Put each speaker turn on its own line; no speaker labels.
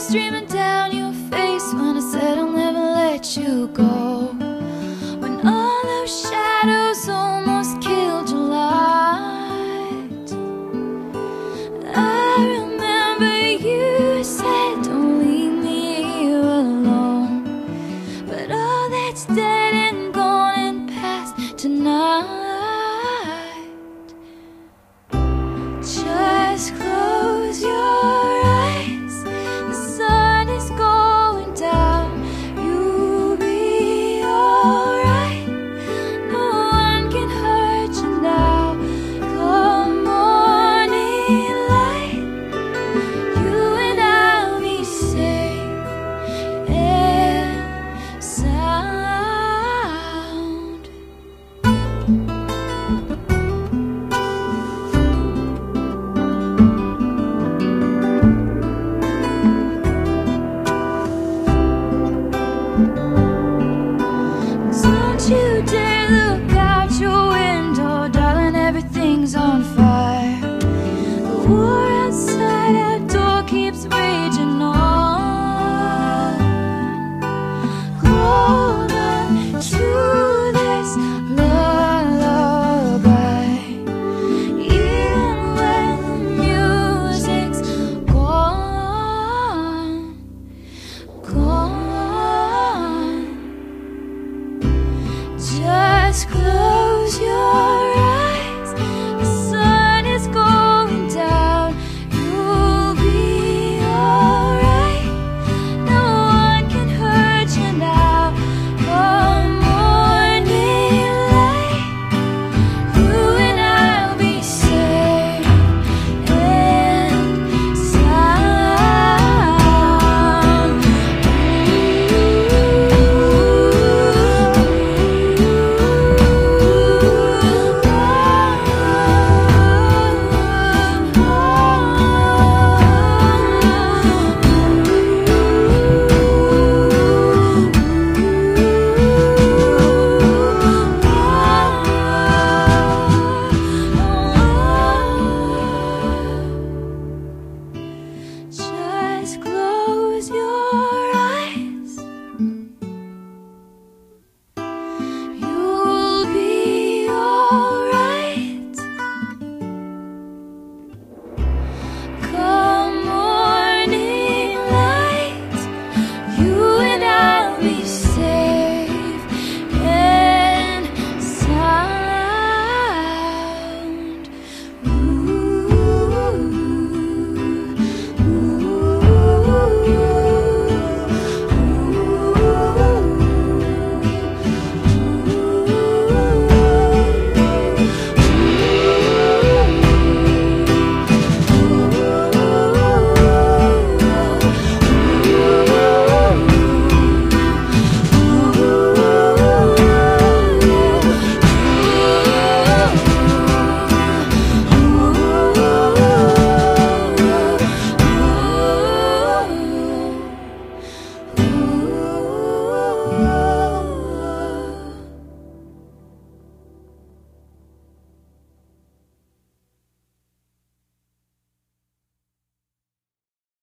streaming down your face when I said I'll never let you go. When all those shadows almost killed your light, I remember you said don't leave me here alone. But all that's dead and gone and past tonight. Just close your eyes, the sun is going down. You'll be alright, no one can hurt you now. Come morning light, you and I'll be safe and sound. Don't you dare look out your window, darling, everything's on fire. The war